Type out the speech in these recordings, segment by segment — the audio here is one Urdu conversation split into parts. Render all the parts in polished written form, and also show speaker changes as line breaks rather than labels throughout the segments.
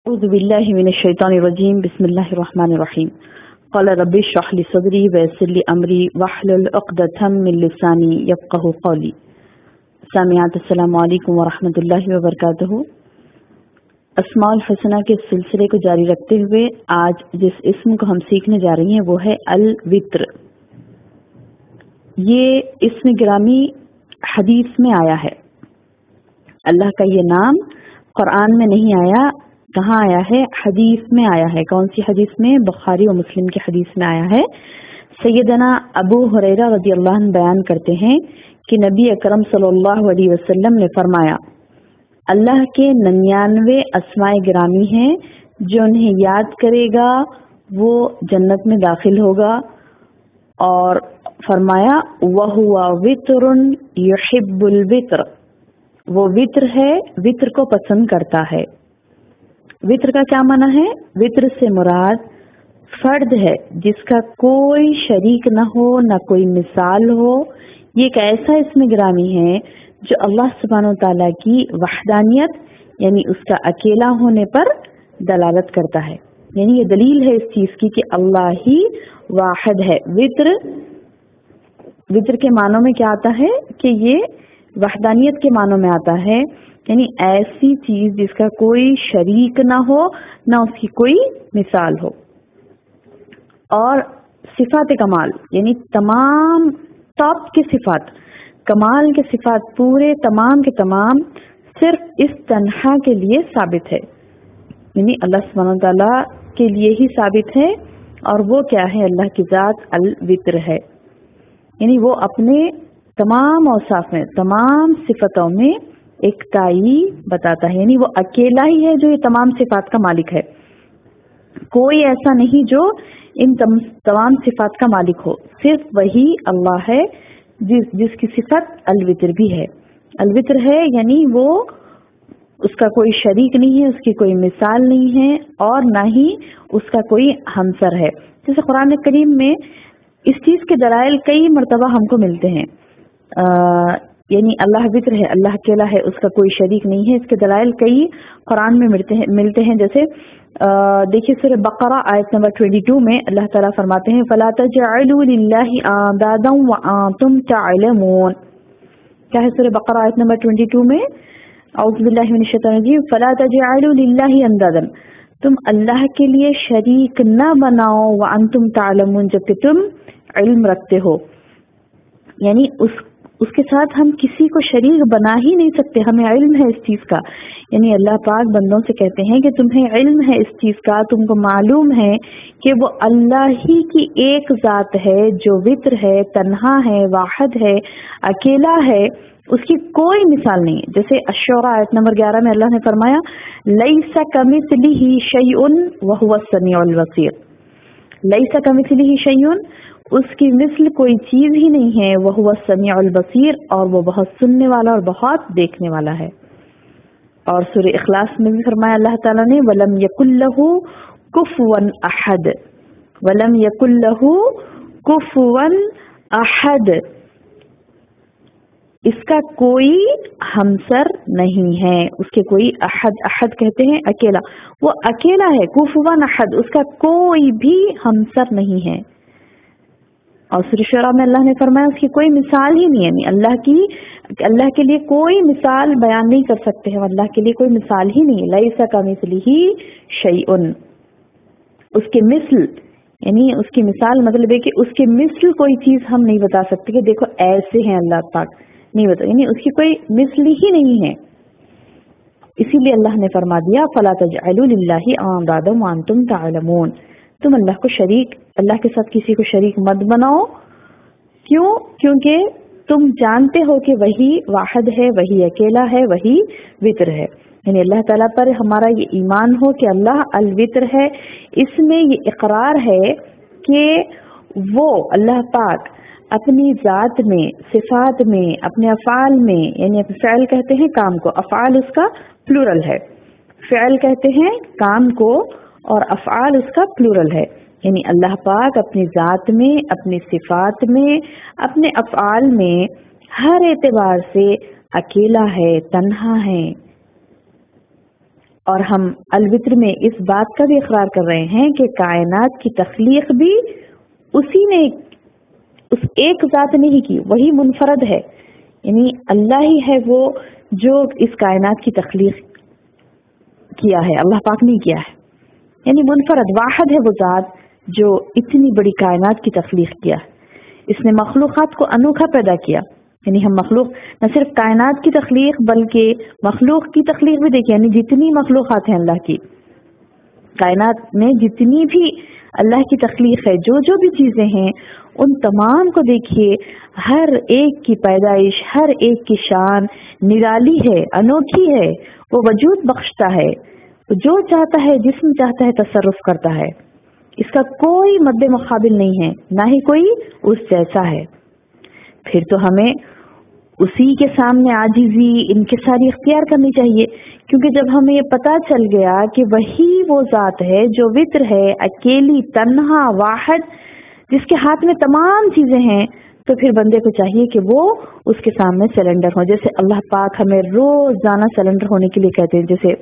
أعوذ بالله من الشيطان الرجيم بسم الله الرحمن الرحيم قال رب اشرح لي صدري ويسر لي أمري واحلل عقدة من لساني يفقهوا قولي. سامعات السلام علیکم ورحمۃ اللہ وبرکاتہ. اسماء الحسنہ کے سلسلے کو جاری رکھتے ہوئے آج جس اسم کو ہم سیکھنے جا رہی ہیں وہ ہے الوتر. یہ اسم گرامی حدیث میں آیا ہے. اللہ کا یہ نام قرآن میں نہیں آیا. کہاں آیا ہے؟ حدیث میں آیا ہے. کون سی حدیث میں؟ بخاری و مسلم کی حدیث میں آیا ہے. سیدنا ابو ہریرہ رضی اللہ عنہ بیان کرتے ہیں کہ نبی اکرم صلی اللہ علیہ وسلم نے فرمایا، اللہ کے 99 اسماء گرامی ہیں، جو انہیں یاد کرے گا وہ جنت میں داخل ہوگا. اور فرمایا وَهُوَ وِتْرٌ يُحِبُّ الْوِتْرَ، وہ وطر ہے، وطر کو پسند کرتا ہے. وطر کا کیا معنی ہے؟ وطر سے مراد فرد ہے جس کا کوئی شریک نہ ہو، نہ کوئی مثال ہو. یہ ایک ایسا اسم گرامی ہے جو اللہ سبحانہ و تعالیٰ کی وحدانیت یعنی اس کا اکیلا ہونے پر دلالت کرتا ہے. یعنی یہ دلیل ہے اس چیز کی کہ اللہ ہی واحد ہے. وطر کے معنوں میں کیا آتا ہے کہ یہ وحدانیت کے معنوں میں آتا ہے، یعنی ایسی چیز جس کا کوئی شریک نہ ہو، نہ اس کی کوئی مثال ہو. اور صفات کمال یعنی تمام ٹاپ کے صفات، کمال کے صفات پورے تمام کے تمام صرف اس تنہا کے لیے ثابت ہے. یعنی اللہ سبحانہ تعالیٰ کے لیے ہی ثابت ہے. اور وہ کیا ہے؟ اللہ کی ذات الوتر ہے. یعنی وہ اپنے تمام اوصاف میں، تمام صفتوں میں ایکتائی بتاتا ہے. یعنی وہ اکیلا ہی ہے جو یہ تمام صفات کا مالک ہے. کوئی ایسا نہیں جو ان تمام صفات کا مالک ہو. صرف وہی اللہ ہے جس کی صفت الوتر بھی ہے. الوتر ہے یعنی وہ اس کا کوئی شریک نہیں ہے، اس کی کوئی مثال نہیں ہے، اور نہ ہی اس کا کوئی ہمسر ہے. جیسے قرآن کریم میں اس چیز کے دلائل کئی مرتبہ ہم کو ملتے ہیں. یعنی اللہ وتر ہے، اللہ اکیلا ہے، اس کا کوئی شریک نہیں ہے. اس کے دلائل کئی قرآن میں ملتے ہیں. جیسے دیکھیے سورہ بقرہ آیت نمبر 22 میں اللہ تعالیٰ فرماتے ہیں فَلَا تَجْعَلُوا لِلَّهِ أَندَادًا وَأَنْتُمْ تَعْلَمُونَ. کیا ہے سورہ بقرہ آیت نمبر 22 میں؟ اعوذ باللہ من الشیطان الرجیم فَلَا تَجْعَلُوا لِلَّهِ أَندَادًا، تم اللہ کے لیے شریک نہ بناؤ، وَأَنْتُمْ تَعْلَمُونَ، جبکہ تم علم رکھتے ہو. یعنی اس کے ساتھ ہم کسی کو شریک بنا ہی نہیں سکتے، ہمیں علم ہے اس چیز کا. یعنی اللہ پاک بندوں سے کہتے ہیں کہ تمہیں علم ہے اس چیز کا، تم کو معلوم ہے کہ وہ اللہ ہی کی ایک ذات ہے جو وطر ہے، تنہا ہے، واحد ہے، اکیلا ہے، اس کی کوئی مثال نہیں. جیسے الشعراء آیت نمبر 11 میں اللہ نے فرمایا لیس کمثلہ شیء وہو السمیع البصیر. لیس کمثلہ شیء، اس کی مثل کوئی چیز ہی نہیں ہے، وہ السمیع البصیر، اور وہ بہت سننے والا اور بہت دیکھنے والا ہے. اور سورہ اخلاص میں بھی فرمایا اللہ تعالیٰ نے وَلَمْ يَكُنْ لَهُ كُفُوًا أَحَدٌ، وَلَمْ يَكُنْ لَهُ كُفُوًا أَحَدٌ، اس کا کوئی ہمسر نہیں ہے. اس کے کوئی احد کہتے ہیں اکیلا، وہ اکیلا ہے. کفوا احد، اس کا کوئی بھی ہمسر نہیں ہے. اور سورہ شعراء میں اللہ نے فرمایا اس کی کوئی مثال ہی نہیں ہے. یعنی اللہ کے لیے کوئی مثال بیان نہیں کر سکتے ہیں، اللہ کے لیے کوئی مثال ہی نہیں. لیس کمثلہ شیء، اس کے مثل یعنی اس کی مثال مطلب ہے کہ اس کے مثل کوئی چیز ہم نہیں بتا سکتے کہ دیکھو ایسے ہیں اللہ پاک، نہیں بتا. یعنی اس کی کوئی مثل ہی نہیں ہے. اسی لیے اللہ نے فرما دیا فَلَا تَجْعَلُوا لِلَّهِ أَندَادًا وَأَنْتُمْ تَعْلَمُونَ، تم اللہ کو شریک، اللہ کے ساتھ کسی کو شریک مت بناؤ. کیوں؟ کیونکہ تم جانتے ہو کہ وہی واحد ہے، وہی اکیلا ہے، وہی وطر ہے. یعنی اللہ تعالیٰ پر ہمارا یہ ایمان ہو کہ اللہ الوطر ہے. اس میں یہ اقرار ہے کہ وہ اللہ پاک اپنی ذات میں، صفات میں، اپنے افعال میں، یعنی فعل کہتے ہیں کام کو، افعال اس کا پلورل ہے. فعل کہتے ہیں کام کو اور افعال اس کا پلورل ہے. یعنی اللہ پاک اپنی ذات میں، اپنی صفات میں، اپنے افعال میں ہر اعتبار سے اکیلا ہے، تنہا ہے. اور ہم الوتر میں اس بات کا بھی اقرار کر رہے ہیں کہ کائنات کی تخلیق بھی اسی نے، اس ایک ذات نے ہی کی، وہی منفرد ہے، یعنی اللہ ہی ہے وہ جو اس کائنات کی تخلیق کیا ہے، اللہ پاک نے کیا ہے، یعنی منفرد واحد ہے وہ ذات جو اتنی بڑی کائنات کی تخلیق کیا ہے۔ اس نے مخلوقات کو انوکھا پیدا کیا، یعنی ہم مخلوق نہ صرف کائنات کی تخلیق بلکہ مخلوق کی تخلیق بھی دیکھیں، یعنی جتنی مخلوقات ہیں اللہ کی کائنات میں، جتنی بھی اللہ کی تخلیق ہے، جو بھی چیزیں ہیں، ان تمام کو دیکھیے، ہر ایک کی پیدائش، ہر ایک کی شان نرالی ہے، انوکھی ہے، وہ وجود بخشتا ہے، جو چاہتا ہے، جسم چاہتا ہے تصرف کرتا ہے، اس کا کوئی مد مقابل نہیں ہے، نہ ہی کوئی اس جیسا ہے۔ پھر تو ہمیں اسی کے سامنے عاجزی، انکساری اختیار کرنی چاہیے، کیونکہ جب ہمیں یہ پتہ چل گیا کہ وہی وہ ذات ہے جو وتر ہے، اکیلی، تنہا، واحد، جس کے ہاتھ میں تمام چیزیں ہیں، تو پھر بندے کو چاہیے کہ وہ اس کے سامنے سرنڈر ہو، جیسے اللہ پاک ہمیں روزانہ سرنڈر ہونے کے لیے کہتے ہیں۔ جیسے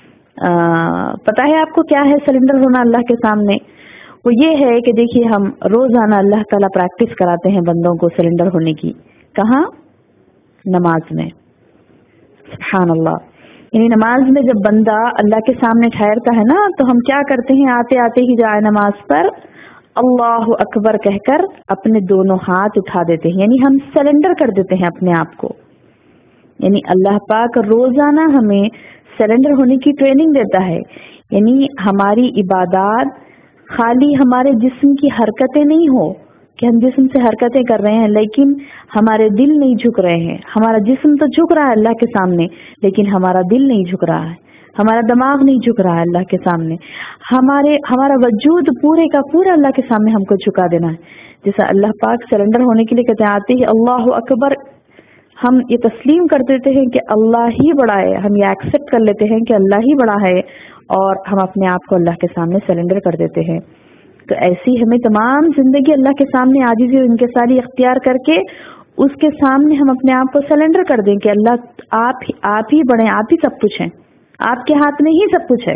پتہ ہے آپ کو کیا ہے سرنڈر ہونا اللہ کے سامنے؟ وہ یہ ہے کہ دیکھیے ہم روزانہ اللہ تعالیٰ پریکٹس کراتے ہیں بندوں کو سرنڈر ہونے کی، کہاں؟ نماز میں۔ سبحان اللہ، یعنی نماز میں جب بندہ اللہ کے سامنے ٹھہرتا ہے نا، تو ہم کیا کرتے ہیں؟ آتے آتے ہی جائے نماز پر اللہ اکبر کہہ کر اپنے دونوں ہاتھ اٹھا دیتے ہیں، یعنی ہم سرنڈر کر دیتے ہیں اپنے آپ کو۔ یعنی اللہ پاک روزانہ ہمیں سرنڈر ہونے کی ٹریننگ دیتا ہے، یعنی ہماری عبادات خالی ہمارے جسم کی حرکتیں نہیں ہو کہ ہم جسم سے حرکتیں کر رہے ہیں لیکن ہمارے دل نہیں جھک رہے ہیں۔ ہمارا جسم تو جھک رہا ہے اللہ کے سامنے، لیکن ہمارا دل نہیں جھک رہا ہے، ہمارا دماغ نہیں جھک رہا ہے اللہ کے سامنے، ہمارا وجود پورے کا پورا اللہ کے سامنے ہم کو جھکا دینا ہے۔ جیسا اللہ پاک سرنڈر ہونے کے لیے کہتے ہیں، آتے ہی اللہ اکبر، ہم یہ تسلیم کر دیتے ہیں کہ اللہ ہی بڑا ہے، ہم یہ ایکسپٹ کر لیتے ہیں کہ اللہ ہی بڑا ہے، اور ہم اپنے آپ کو اللہ کے سامنے سرنڈر کر دیتے ہیں۔ تو ایسی ہمیں تمام زندگی اللہ کے سامنے عاجزی اور انکساری اختیار کر کے اس کے سامنے ہم اپنے آپ کو سرنڈر کر دیں کہ اللہ آپ ہی بڑے، آپ ہی سب کچھ ہیں، آپ کے ہاتھ میں ہی سب کچھ ہے،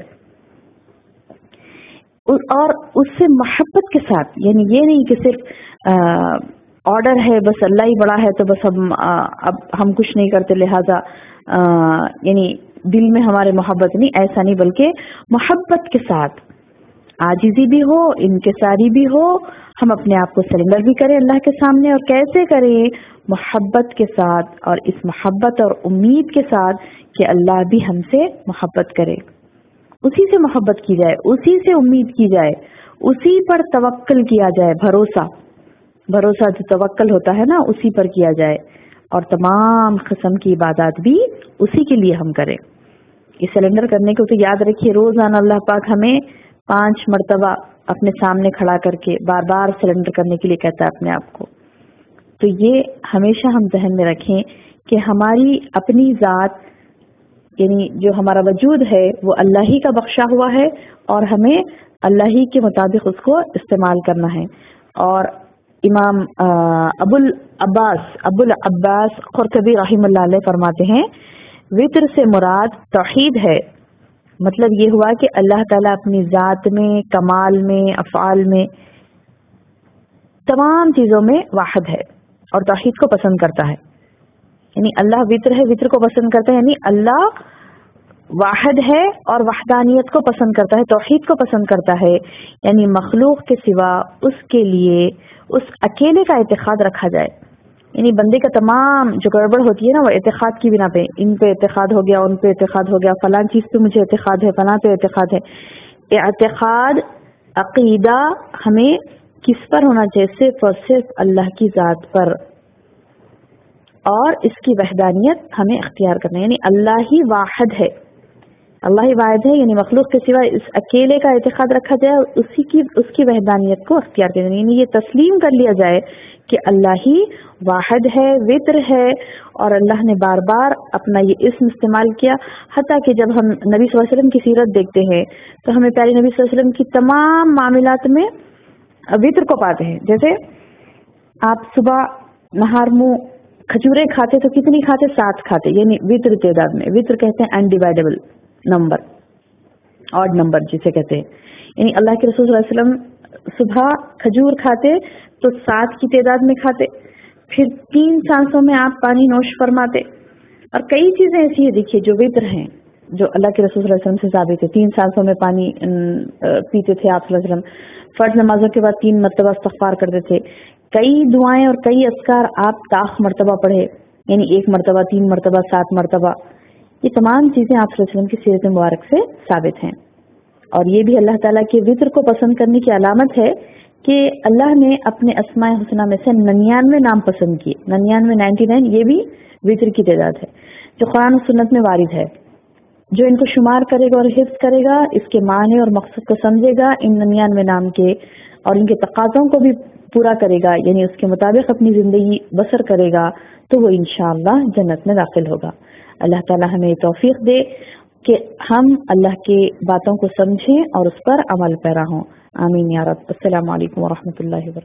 اور اس سے محبت کے ساتھ، یعنی یہ نہیں کہ صرف آرڈر ہے بس اللہ ہی بڑا ہے تو بس اب ہم کچھ نہیں کرتے لہذا یعنی دل میں ہمارے محبت نہیں، ایسا نہیں، بلکہ محبت کے ساتھ عاجزی بھی ہو، انکساری بھی ہو، ہم اپنے آپ کو سرنڈر بھی کریں اللہ کے سامنے، اور کیسے کریں؟ محبت کے ساتھ، اور اس محبت اور امید کے ساتھ کہ اللہ بھی ہم سے محبت کرے، اسی سے محبت کی جائے، اسی سے امید کی جائے، اسی پر توکل کیا جائے، بھروسہ جو توکل ہوتا ہے نا، اسی پر کیا جائے، اور تمام قسم کی عبادات بھی اسی کے لیے ہم کریں۔ یہ سرنڈر کرنے کو تو یاد رکھیے، روزانہ اللہ پاک ہمیں 5 مرتبہ اپنے سامنے کھڑا کر کے بار بار سرنڈر کرنے کے لیے کہتا ہے اپنے آپ کو۔ تو یہ ہمیشہ ہم ذہن میں رکھیں کہ ہماری اپنی ذات، یعنی جو ہمارا وجود ہے وہ اللہ ہی کا بخشا ہوا ہے، اور ہمیں اللہ ہی کے مطابق اس کو استعمال کرنا ہے۔ اور امام ابو العباس قرطبی رحمہ اللہ علیہ فرماتے ہیں، وتر سے مراد توحید ہے، مطلب یہ ہوا کہ اللہ تعالیٰ اپنی ذات میں، کمال میں، افعال میں، تمام چیزوں میں واحد ہے اور توحید کو پسند کرتا ہے۔ یعنی اللہ وتر ہے، وتر کو پسند کرتا ہے، یعنی اللہ واحد ہے اور وحدانیت کو پسند کرتا ہے، توحید کو پسند کرتا ہے، یعنی مخلوق کے سوا اس کے لیے اس اکیلے کا اعتقاد رکھا جائے۔ یعنی بندے کا تمام جو گڑبڑ ہوتی ہے نا، وہ اعتقاد کی بنا پہ، ان پہ اعتقاد ہو گیا، ان پہ اعتقاد ہو گیا، فلاں چیز پہ مجھے اعتقاد ہے، فلاں پہ اعتقاد ہے۔ اعتقاد، عقیدہ ہمیں کس پر ہونا چاہیے؟ صرف اور صرف اللہ کی ذات پر، اور اس کی وحدانیت ہمیں اختیار کرنا ہے، یعنی اللہ ہی واحد ہے، اللہ ہی واحد ہے، یعنی مخلوق کے سوا اس اکیلے کا اعتقاد رکھا جائے، اور اس کی وحدانیت کو اختیار کرنا، یعنی یہ تسلیم کر لیا جائے کہ اللہ ہی واحد ہے، وتر ہے، اور اللہ نے بار بار اپنا یہ اسم استعمال کیا، حتیٰ کہ جب ہم نبی صلی اللہ علیہ وسلم کی سیرت دیکھتے ہیں تو ہمیں پیارے نبی صلی اللہ علیہ وسلم کی تمام معاملات میں وتر کو پاتے ہیں۔ جیسے آپ صبح نہار منہ کھجورے کھاتے تو کتنی کھاتے؟ 7 کھاتے، یعنی وتر تعداد میں، وتر کہتے ہیں انڈیوائڈیبل نمبر، ऑड नंबर जिसे कहते हैं, यानी अल्लाह के रसूल सल्लल्लाहु अलैहि वसल्लम सुबह खजूर खाते तो 7 की तादाद में खाते, फिर 3 सांसों में आप पानी नोश फरमाते, और कई चीजें ऐसी है देखिए जो वित्र हैं जो अल्लाह के रसूल सल्लल्लाहु अलैहि वसल्लम से साबित है। 3 सांसों में पानी पीते थे आप सल्लल्लाहु अलैहि वसल्लम, फर्ज नमाजों के बाद 3 मरतबा इस्तग़फ़ार करते थे, कई दुआएं और कई अस्कार आप ताख मरतबा पढ़े, यानी 1 मरतबा, 3 मरतबा, 7 मरतबा, ये तमाम चीजें आप सल्लल्लाहु अलैहि वसल्लम की सीरत मुबारक से साबित हैं। और ये भी अल्लाह ताला के वित्र को पसंद करने की अलामत है कि अल्लाह ने अपने अस्माए हुस्ना में से 99 नाम पसंद किए, 99 ये भी वित्र की तादाद है जो कुरान और सुन्नत में वारिद है। जो इनको शुमार करेगा और हिफ्ज करेगा, इसके माने और मकसद को समझेगा, इन 99 नाम के और इनके तकाज़ों को भी पूरा करेगा, यानी उसके मुताबिक अपनी जिंदगी बसर करेगा, तो वो इंशाअल्लाह जन्नत में दाखिल होगा। अल्लाह ताला हमें तौफीक दे कि हम अल्लाह के बातों को समझें और उस पर अमल पैरा हों। आमीन या रब। अस्सलामु अलैकुम व रहमतुल्लाहि व बरकातहू।